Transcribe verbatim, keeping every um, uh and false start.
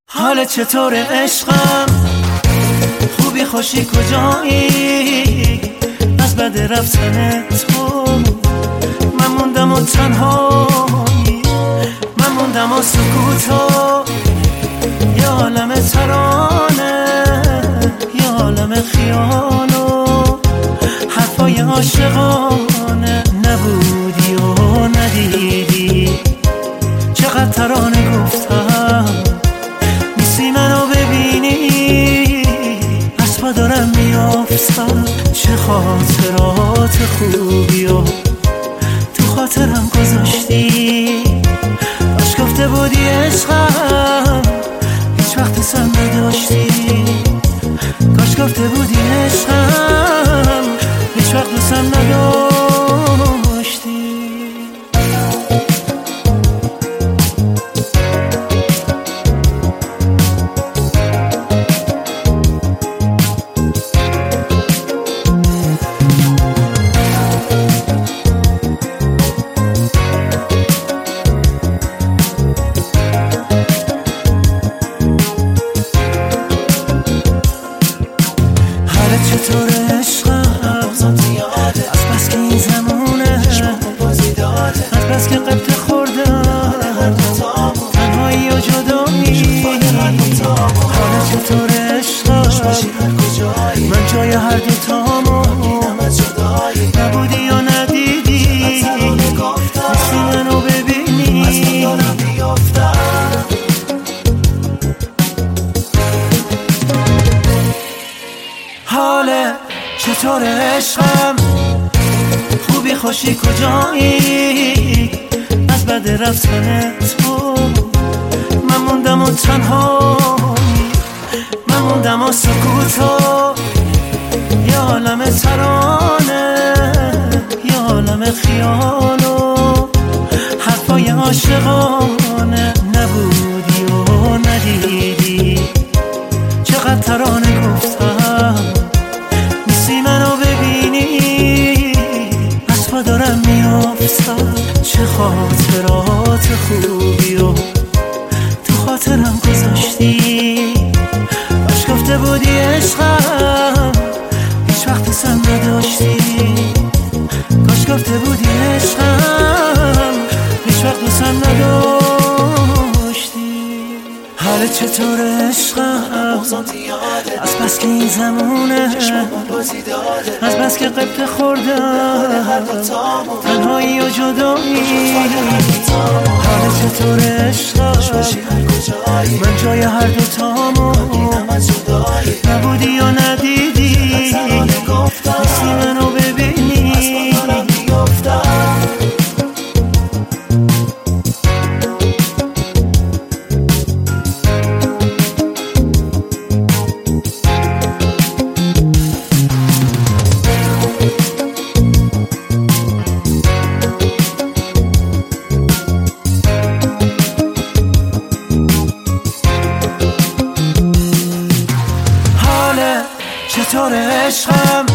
حالت چطور عشقم؟ خوبی خوشی کجایی؟ از بد رفتن تو من موندم و تنهایی، من موندم و سکوتا، یه عالم ترانه، یه عالم خیال و حرفای عاشقانه. نبودی و ندیدی چقدر ترانه گفتم، نیستی منو ببینی از پا دارم میافتم. چه خاطرات خوبی و تو خاطرم گذاشتی، کاش گفته بودی عشقم هیچ وقت سم نداشتی، کاش گفته بودی عشقم هیچ وقت سم نداشتی. چطور عشقم؟ از بس که این زمونه، از بس که قبط خوردم تنهایی و جدایی. حالا چطور عشقم؟ من جای هر دوتامو نبودی یا ندیدی، نیستی منو ببینی. حاله چطور عشقم؟ خوبی خوشی کجایی؟ از بد رفتن تو من موندم و تنهایی، من موندم و سکوتا، یه عالم ترانه، یه عالم خیال و حرفای عاشقانه. نبودی و ندیدی چقدر ترانه گفتم، نیستی منو ببینی از پا دارم میافتم. چه خاطرات خوبی و تو خاطرم گذاشتی، کاش گفته بودی عشقم هیچ وقت سم نداشتی، کاش گفته بودی عشقم هیچ وقت سم نداشتی. حالت چطور عشقم؟ از بس که این زمونه، از بس که قبط خوردم تنهایی و جدایی. حالت چطور عشقم؟ من جای هر دوتامو نبودی یا ندیدی، نیستی منو ببینی. چطور عشقم؟